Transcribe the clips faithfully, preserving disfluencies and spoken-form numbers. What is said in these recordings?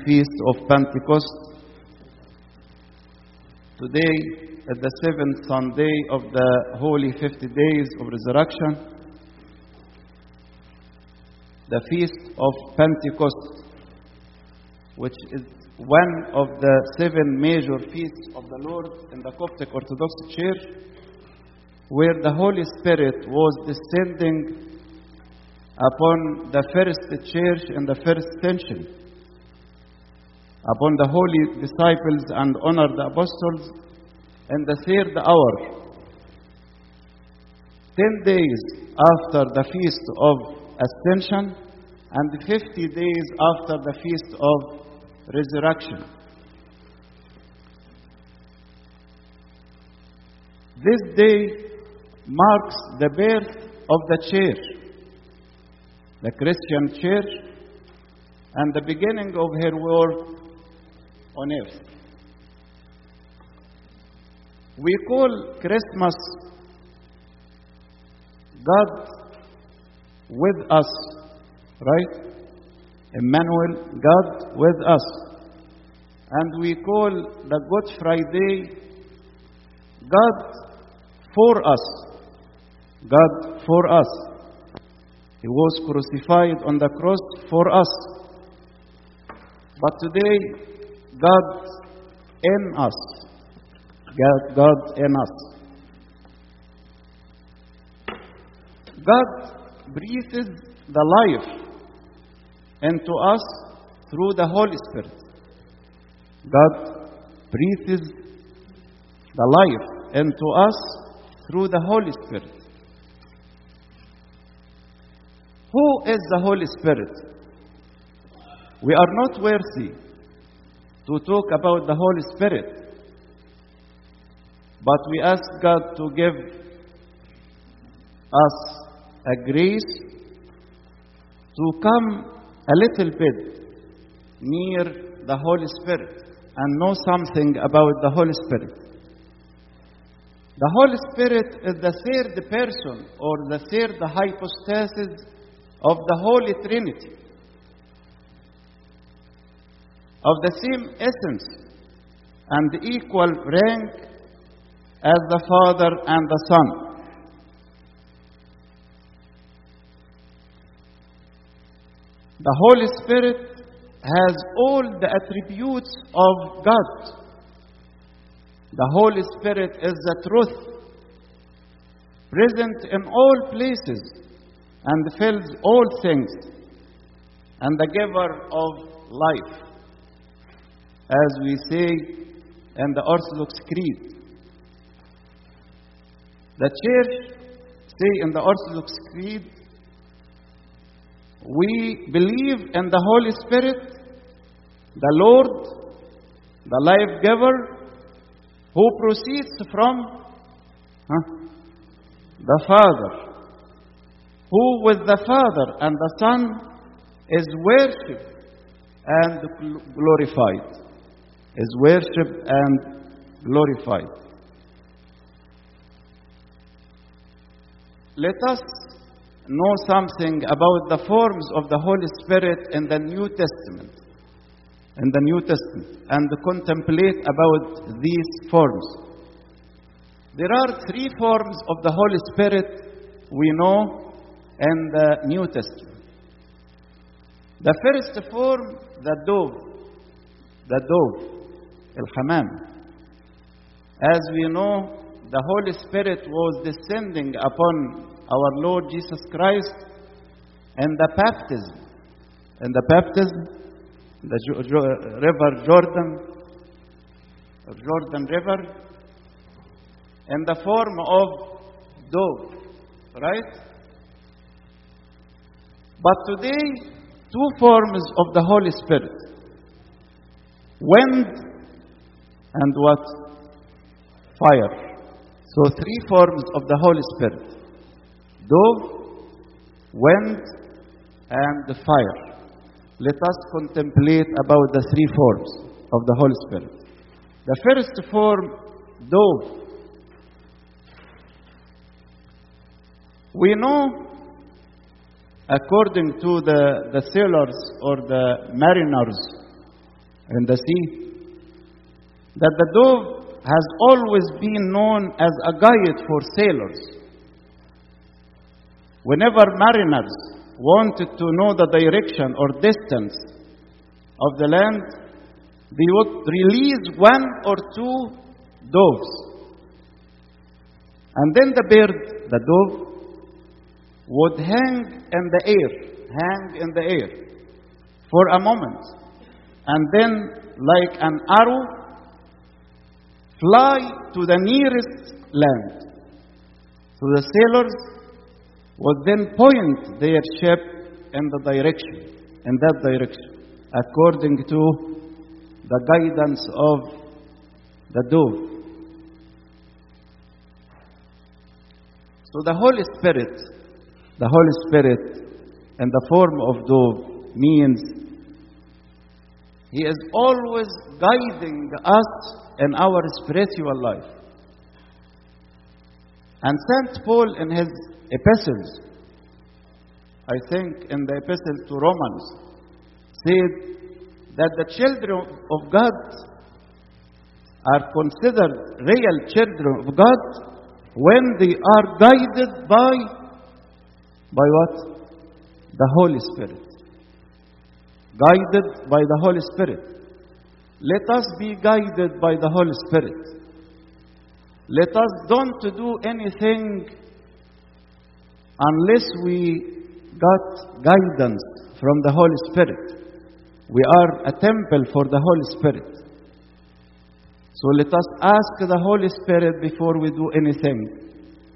Feast of Pentecost. Today is the seventh Sunday of the Holy Fifty Days of Resurrection, the Feast of Pentecost, which is one of the seven major feasts of the Lord in the Coptic Orthodox Church, where the Holy Spirit was descending upon the first church in the first century, upon the holy disciples and honored apostles in the third hour, ten days after the Feast of Ascension and fifty days after the Feast of Resurrection. This day marks the birth of the church, the Christian church, and the beginning of her work on earth. We call Christmas God with us, right? Emmanuel, God with us. And we call the Good Friday God for us. God for us. He was crucified on the cross for us. But today, God in us. God, God in us. God breathes the life into us through the Holy Spirit. God breathes the life into us through the Holy Spirit. Who is the Holy Spirit? We are not worthy to talk about the Holy Spirit, but we ask God to give us a grace to come a little bit near the Holy Spirit and know something about the Holy Spirit. The Holy Spirit is the third person or the third hypostasis of the Holy Trinity, of the same essence and equal rank as the Father and the Son. The Holy Spirit has all the attributes of God. The Holy Spirit is the truth, present in all places and fills all things, and the giver of life, as we say in the Orthodox Creed. The Church say in the Orthodox Creed, we believe in the Holy Spirit, the Lord, the life giver, who proceeds from huh, the Father, who with the Father and the Son is worshipped and glorified, is worshipped and glorified. Let us know something about the forms of the Holy Spirit in the New Testament, in the New Testament, and contemplate about these forms. There are three forms of the Holy Spirit we know in the New Testament. The first form, the dove, the dove, el-hamam. As we know, the Holy Spirit was descending upon our Lord Jesus Christ in the baptism, in the baptism, the jo- jo- river Jordan, Jordan River, in the form of dove, right? But today, two forms of the Holy Spirit: wind and what? Fire. So three forms of the Holy Spirit: dove, wind, and the fire. Let us contemplate about the three forms of the Holy Spirit. The first form, dove. We know, according to the, the sailors or the mariners in the sea. That the dove has always been known as a guide for sailors. Whenever mariners wanted to know the direction or distance of the land, they would release one or two doves. And then the bird, the dove, would hang in the air, hang in the air for a moment. And then, like an arrow, fly to the nearest land. So the sailors would then point their ship in the direction, in that direction, according to the guidance of the dove. So the Holy Spirit, the Holy Spirit in the form of dove means He is always guiding us in our spiritual life. And Saint Paul in his epistles, I think in the epistle to Romans, said that the children of God are considered real children of God when they are guided by, by what? The Holy Spirit. Guided by the Holy Spirit. Let us be guided by the Holy Spirit. Let us don't do anything unless we got guidance from the Holy Spirit. We are a temple for the Holy Spirit. So let us ask the Holy Spirit before we do anything.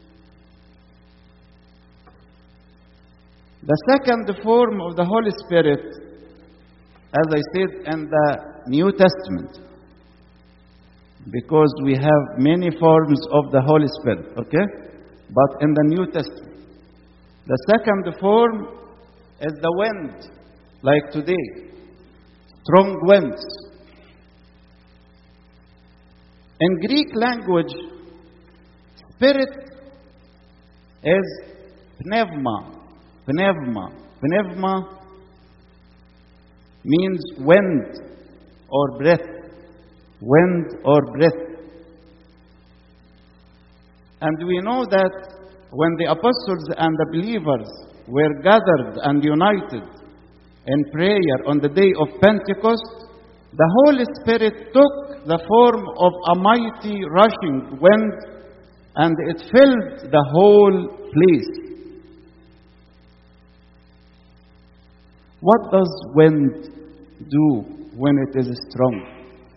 The second form of the Holy Spirit, as I said, in the New Testament, because we have many forms of the Holy Spirit, okay? But in the New Testament, the second form is the wind, like today, strong winds. In Greek language, spirit is pneuma. Pneuma. Pneuma means wind or breath. Wind or breath. And we know that when the apostles and the believers were gathered and united in prayer on the day of Pentecost, the Holy Spirit took the form of a mighty rushing wind, and it filled the whole place. What does wind do when it is strong?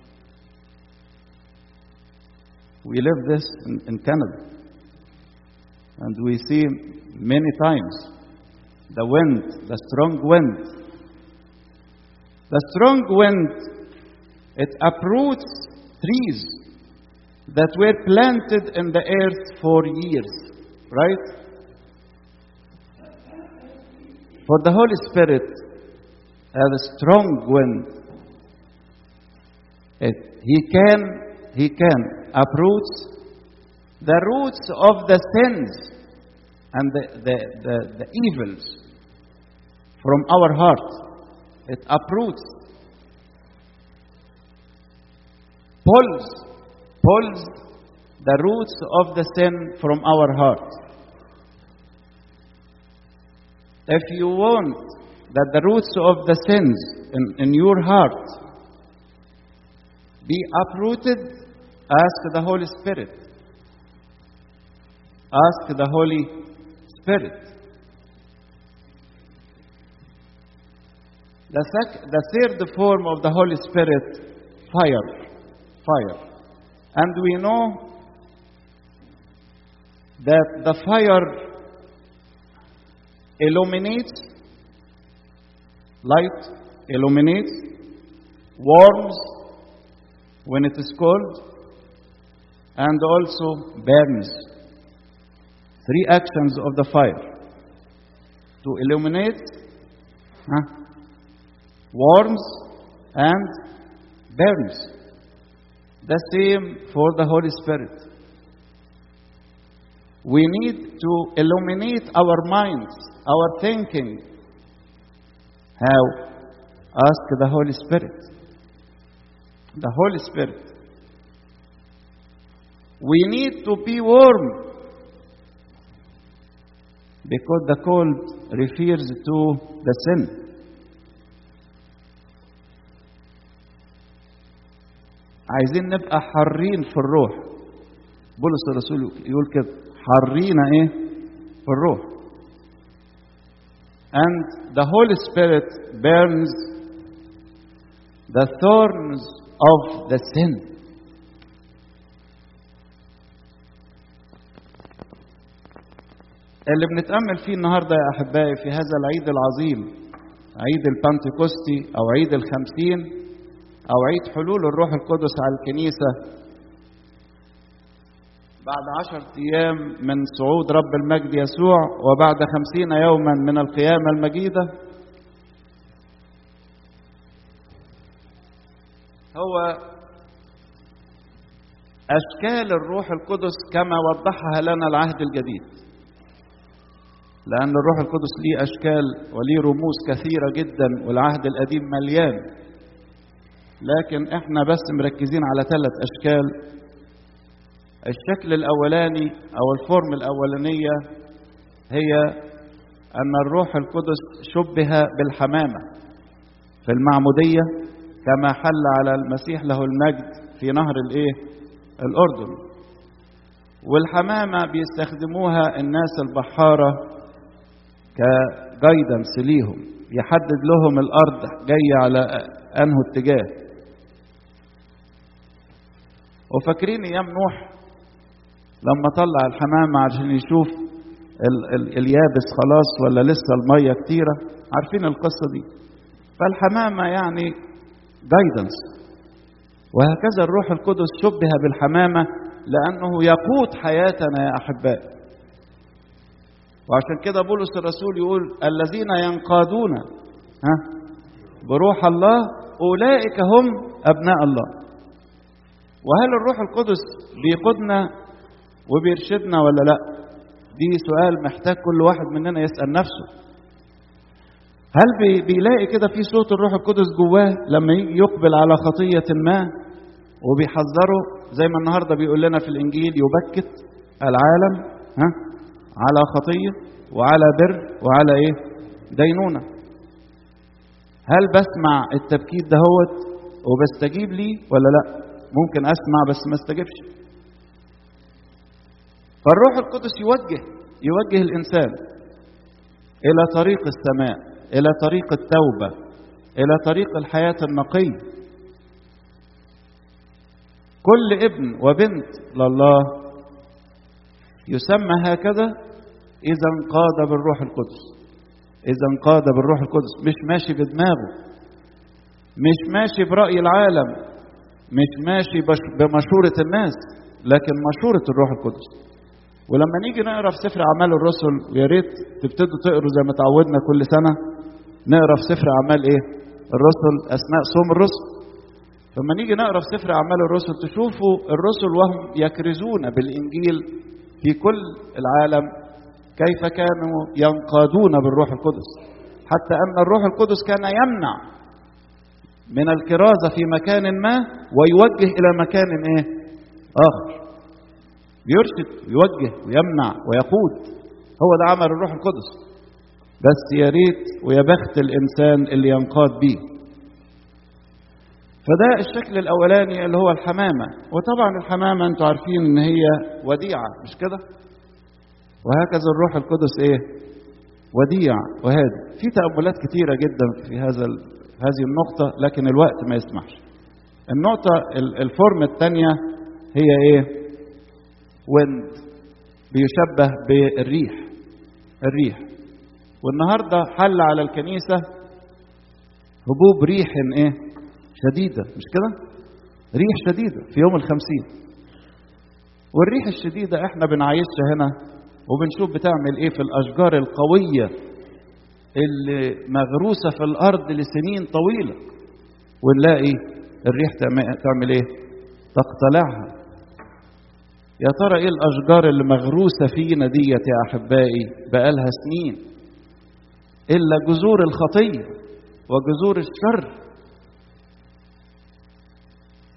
We live this in, in Canada, and we see many times the wind, the strong wind. The strong wind, it uproots trees that were planted in the earth for years, right? For the Holy Spirit has a strong wind. It, he can, he can uproot the roots of the sins and the, the, the, the evils from our heart. It uproots, pulls, pulls the roots of the sin from our heart. If you want that the roots of the sins in, in your heart be uprooted, ask the Holy Spirit. Ask the Holy Spirit. The, sec- the third form of the Holy Spirit, fire. Fire. And we know that the fire illuminates, light illuminates, warms when it is cold, and also burns. Three actions of the fire: to illuminate, huh? warms, and burns. The same for the Holy Spirit. We need to illuminate our minds, our thinking. How? Ask the Holy Spirit. The Holy Spirit. We need to be warm because the cold refers to the sin. عايزين نبقى حارين في الروح. بولس الرسول يقول كده حارينا ايه في الروح. And the Holy Spirit burns the thorns of the sin. اللي بنتأمل فيه النهارده يا أحبائي في هذا العيد العظيم، عيد البنتكوستي أو عيد الخمسين أو عيد حلول الروح القدس على الكنيسة بعد عشرة أيام من صعود رب المجد يسوع وبعد خمسين يوما من القيامة المجيدة، هو أشكال الروح القدس كما وضحها لنا العهد الجديد. لأن الروح القدس ليه أشكال وليه رموز كثيرة جدا والعهد القديم مليان، لكن احنا بس مركزين على ثلاث أشكال. الشكل الأولاني أو الفورم الأولانية هي أن الروح القدس شبه بالحمامة في المعمودية كما حل على المسيح له المجد في نهر الإيه؟ الأردن. والحمامة بيستخدموها الناس البحارة كجايدنس ليهم، يحدد لهم الأرض جاية على أنه اتجاه. وفاكرين أيام نوح لما طلع الحمامة عشان يشوف ال ال اليابس خلاص ولا لسه المية كتيرة؟ عارفين القصة دي. فالحمامة يعني جايدنس، وهكذا الروح القدس شبه بالحمامة لأنه يقود حياتنا يا أحبائي. وعشان كده بولس الرسول يقول الذين ينقادون ها بروح الله أولئك هم أبناء الله. وهل الروح القدس بيقودنا وبيرشدنا ولا لا؟ دي سؤال محتاج كل واحد مننا يسأل نفسه. هل بي بيلاقي كده في صوت الروح القدس جواه لما يجي يقبل على خطية ما وبيحذره زي ما النهارده بيقول لنا في الإنجيل يبكت العالم ها على خطية وعلى بر وعلى ايه؟ دينونة. هل بسمع التبكيت دهوت وبستجيب ليه ولا لا؟ ممكن اسمع بس ما استجبش. فالروح القدس يوجه يوجه الانسان الى طريق السماء، الى طريق التوبة، الى طريق الحياة النقية. كل ابن وبنت لله يسمى هكذا إذا انقاد بالروح القدس. إذا انقاد بالروح القدس، مش ماشي بدماغه، مش ماشي برأي العالم، مش ماشي بمشورة الناس، لكن مشورة الروح القدس. ولما نيجي نقرا في سفر أعمال الرسل، ويا ريت تبتدوا تقروا زي ما تعودنا كل سنة نقرا في سفر أعمال إيه؟ الرسل أثناء صوم الرسل. فلما نيجي نقرا في سفر أعمال الرسل تشوفوا الرسل وهم يكرزون بالإنجيل في كل العالم كيف كانوا ينقادون بالروح القدس، حتى أن الروح القدس كان يمنع من الكرازة في مكان ما ويوجه إلى مكان إيه؟ آخر. بيرشد ويوجه ويمنع ويقود. هو ده عمل الروح القدس. بس يا ريت ويا بخت الإنسان اللي ينقاد بيه. فده الشكل الأولاني اللي هو الحمامة. وطبعا الحمامة أنتوا عارفين إن هي وديعة، مش كده؟ وهكذا الروح القدس إيه؟ وديع وهادي. في تأملات كتيرة جدا في هذا هذه النقطة لكن الوقت ما يسمحش. النقطة الفورم الثانية هي إيه؟ ويند، بيشبه بالريح. الريح. والنهارده حل على الكنيسة هبوب ريح إيه؟ شديدة، مش كده؟ ريح شديدة في يوم الخمسين. والريح الشديدة احنا بنعيشها هنا وبنشوف بتعمل ايه في الاشجار القوية اللي مغروسة في الارض لسنين طويلة، ونلاقي الريح تعمل ايه؟ تقتلعها. يا ترى ايه الاشجار اللي مغروسة فينا ديت يا احبائي بقالها سنين؟ الا جذور الخطية وجذور الشر.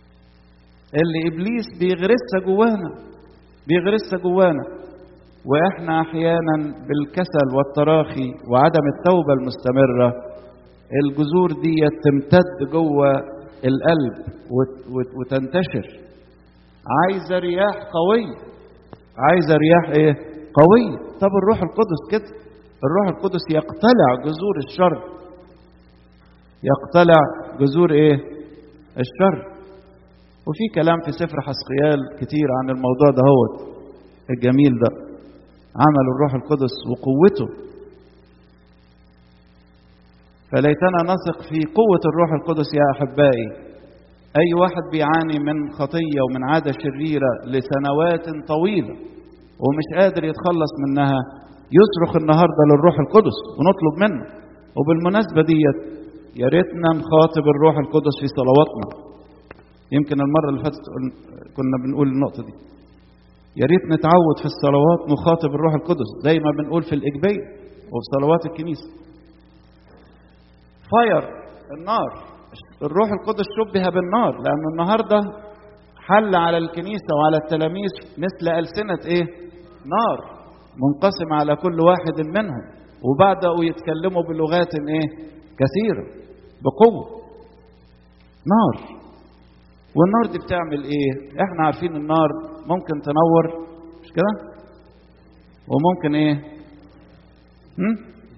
اللي إبليس بيغرسها جوانا بيغرسها جوانا وإحنا أحيانا بالكسل والتراخي وعدم التوبة المستمرة الجذور دي تمتد جوه القلب وتنتشر. عايزة رياح قوية، عايزة رياح إيه؟ قوية. طب الروح القدس كده، الروح القدس يقتلع جذور الشر، يقتلع جذور إيه؟ الشر. وفي كلام في سفر حسقيال كتير عن الموضوع ده هو الجميل ده، عمل الروح القدس وقوته. فليتنا نثق في قوة الروح القدس يا أحبائي. أي واحد بيعاني من خطية ومن عادة شريرة لسنوات طويلة ومش قادر يتخلص منها يصرخ النهاردة للروح القدس ونطلب منه. وبالمناسبة ديت يا ريتنا نخاطب الروح القدس في صلواتنا. يمكن المرة اللي فاتت كنا بنقول النقطة دي، يا ريت نتعود في الصلوات نخاطب الروح القدس زي ما بنقول في الإجبية وفي صلوات الكنيسة. فاير، النار، الروح القدس شبه بالنار لأن النهاردة حل على الكنيسة وعلى التلاميذ مثل ألسنة إيه؟ نار منقسم على كل واحد منهم، وبدأوا يتكلموا بلغات إيه؟ كثيرة بقوة. نار. والنار دي بتعمل إيه؟ إحنا عارفين النار ممكن تنور، مش كده؟ وممكن إيه؟ هم؟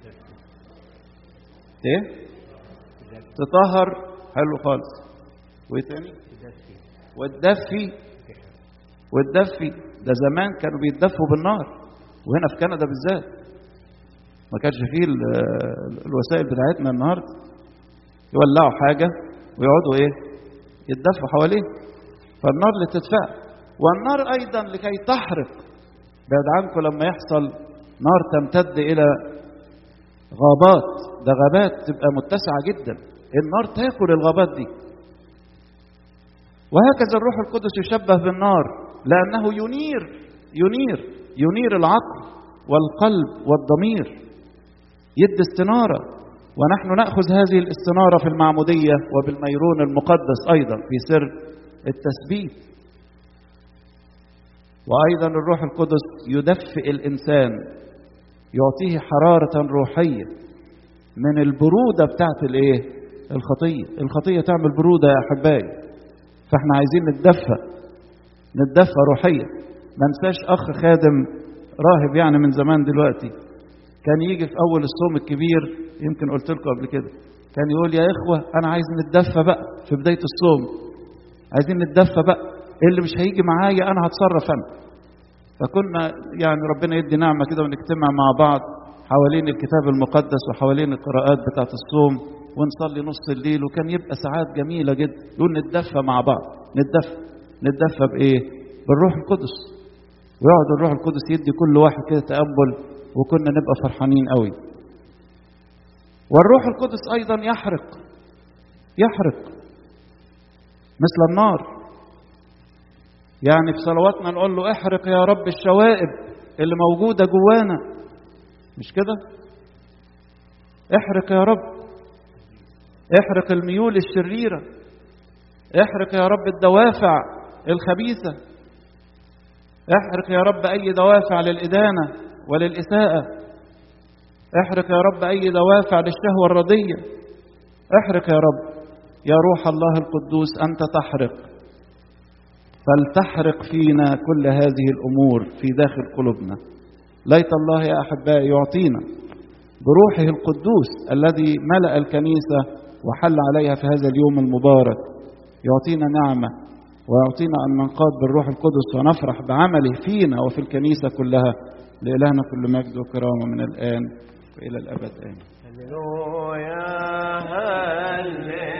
إيه؟ تطهر، حلو خالص. وإيه تاني؟ والدفي. والدفي ده زمان كانوا بيتدفوا بالنار، وهنا في كندا بالذات ما كانش فيه الوسائل بتاعتنا النهارده، يولعوا حاجة ويقعدوا إيه؟ يتدفوا حواليه. فالنار اللي تدفع، والنار أيضا لكي تحرق. بعد عنكم لما يحصل نار تمتد إلى غابات، ده غابات تبقى متسعة جدا، النار تاكل الغابات دي. وهكذا الروح القدس يشبه بالنار لأنه ينير ينير ينير العقل والقلب والضمير، يد استنارة. ونحن نأخذ هذه الاستنارة في المعمودية وبالميرون المقدس أيضا في سر التثبيت. وأيضا الروح القدس يدفئ الإنسان، يعطيه حرارة روحية من البرودة بتاعت الايه؟ الخطية. الخطية تعمل برودة يا أحبائي، فاحنا عايزين نتدفى نتدفى روحيا. ما ننساش أخ خادم راهب يعني من زمان دلوقتي كان يجي في أول الصوم الكبير، يمكن قلت لكم قبل كده، كان يقول يا إخوة أنا عايز نتدفى بقى في بداية الصوم، عايزين نتدفى بقى، اللي مش هيجي معايا أنا هتصرف أنا. فكنا يعني ربنا يدي نعمة كده ونجتمع مع بعض حوالين الكتاب المقدس وحوالين القراءات بتاعت الصوم ونصلي نص الليل، وكان يبقى ساعات جميلة جدا. يقول نتدفى مع بعض، نتدفى نتدفى بإيه؟ بالروح القدس. ويقعد الروح القدس يدي كل واحد كده تأمل، وكنا نبقى فرحانين قوي. والروح القدس أيضا يحرق يحرق مثل النار. يعني في صلواتنا نقول له احرق يا رب الشوائب اللي موجودة جوانا، مش كده؟ احرق يا رب، احرق الميول الشريرة، احرق يا رب الدوافع الخبيثة، احرق يا رب أي دوافع للإدانة وللإساءة، احرق يا رب أي دوافع للشهوة الرضية. احرق يا رب يا روح الله القدوس، أنت تحرق، فلتحرق فينا كل هذه الأمور في داخل قلوبنا. ليت الله يا أحبائي يعطينا بروحه القدوس الذي ملأ الكنيسة وحل عليها في هذا اليوم المبارك، يعطينا نعمة ويعطينا أن ننقاد بالروح القدس ونفرح بعمله فينا وفي الكنيسة كلها. لإلهنا كل مجد وكرامة من الآن وإلى الأبد آمين. هللويا هللويا.